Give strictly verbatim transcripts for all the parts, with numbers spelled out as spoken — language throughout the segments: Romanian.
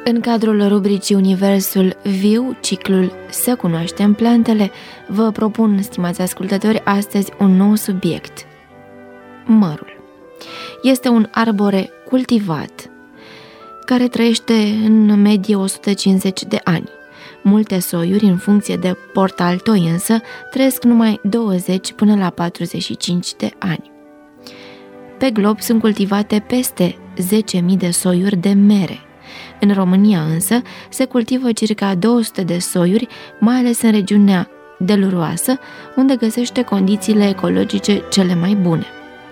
În cadrul rubricii Universul Viu, ciclul Să cunoaștem plantele, vă propun, stimați ascultători, astăzi un nou subiect. Mărul. Este un arbore cultivat care trăiește în medie o sută cincizeci de ani. Multe soiuri, în funcție de portaltoi însă, trăiesc numai douăzeci până la patruzeci și cinci de ani. Pe glob sunt cultivate peste zece mii de soiuri de mere. În România însă se cultivă circa două sute de soiuri, mai ales în regiunea deluroasă, unde găsește condițiile ecologice cele mai bune.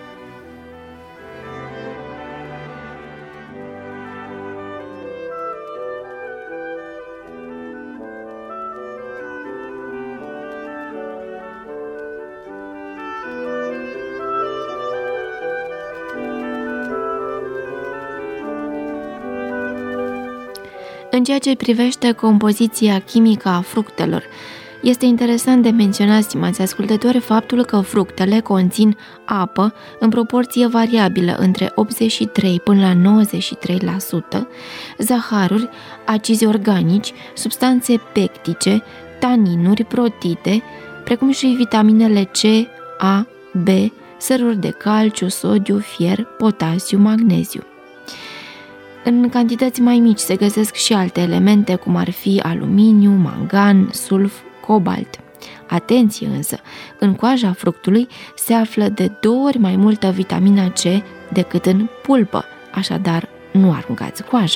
În ceea ce privește compoziția chimică a fructelor, este interesant de menționat, stimați ascultători, faptul că fructele conțin apă în proporție variabilă între optzeci și trei până la nouăzeci și trei la sută, zaharuri, acizi organici, substanțe pectice, taninuri, protide, precum și vitaminele C, A, B, săruri de calciu, sodiu, fier, potasiu, magneziu. În cantități mai mici se găsesc și alte elemente, cum ar fi aluminiu, mangan, sulf, cobalt. Atenție însă, în coaja fructului se află de două ori mai multă vitamina C decât în pulpă, așadar nu aruncați coaja.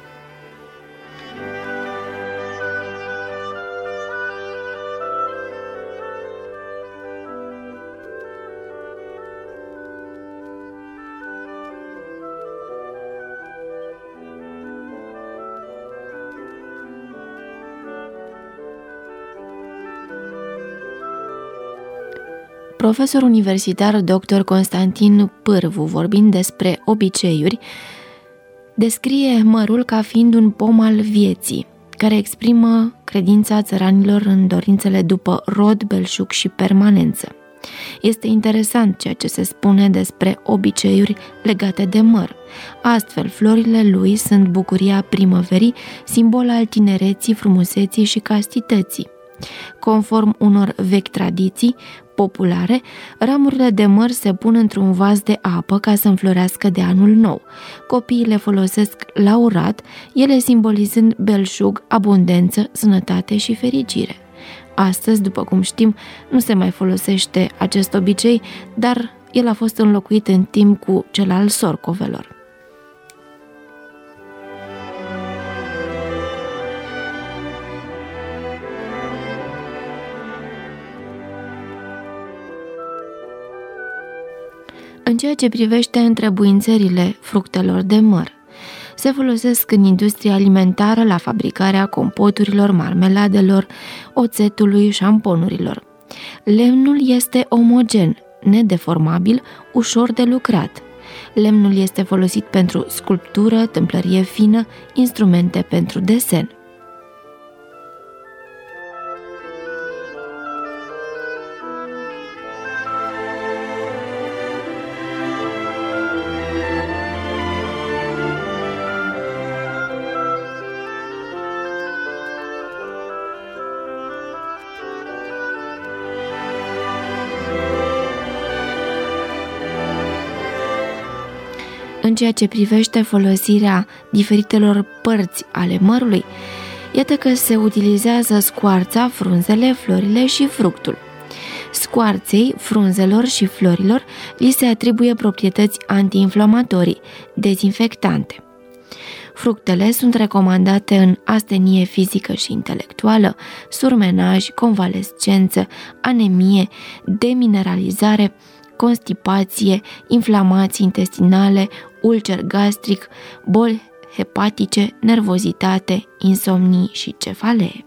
Profesor universitar doctor Constantin Pârvu, vorbind despre obiceiuri, descrie mărul ca fiind un pom al vieții, care exprimă credința țăranilor în dorințele după rod, belșug și permanență. Este interesant ceea ce se spune despre obiceiuri legate de măr. Astfel, florile lui sunt bucuria primăverii, simbol al tinereții, frumuseții și castității. Conform unor vechi tradiții populare, ramurile de măr se pun într-un vas de apă ca să înflorească de anul nou. Copiii le folosesc la urat, ele simbolizând belșug, abundență, sănătate și fericire. Astăzi, după cum știm, nu se mai folosește acest obicei, dar el a fost înlocuit în timp cu cel al sorcovelor. În ceea ce privește întrebuințările fructelor de măr, se folosesc în industria alimentară la fabricarea compoturilor, marmeladelor, oțetului, șamponurilor. Lemnul este omogen, nedeformabil, ușor de lucrat. Lemnul este folosit pentru sculptură, tâmplărie fină, instrumente pentru desen. În ceea ce privește folosirea diferitelor părți ale mărului, iată că se utilizează scoarța, frunzele, florile și fructul. Scoarței, frunzelor și florilor li se atribuie proprietăți antiinflamatorii, dezinfectante. Fructele sunt recomandate în astenie fizică și intelectuală, surmenaj, convalescență, anemie, demineralizare, constipație, inflamații intestinale, ulcer gastric, boli hepatice, nervozitate, insomnii și cefalee.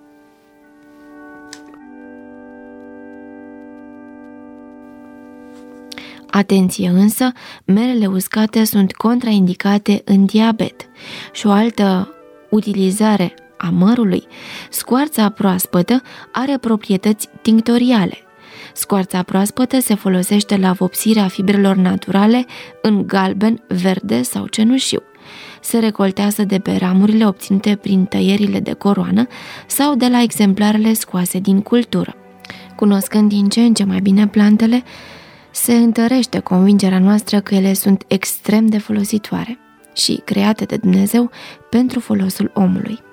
Atenție însă, merele uscate sunt contraindicate în diabet și o altă utilizare a mărului, scoarța proaspătă are proprietăți tinctoriale. Scoarța proaspătă se folosește la vopsirea fibrelor naturale în galben, verde sau cenușiu. se recoltează de pe ramurile obținute prin tăierile de coroană sau de la exemplarele scoase din cultură. Cunoscând din ce în ce mai bine plantele, se întărește convingerea noastră că ele sunt extrem de folositoare și create de Dumnezeu pentru folosul omului.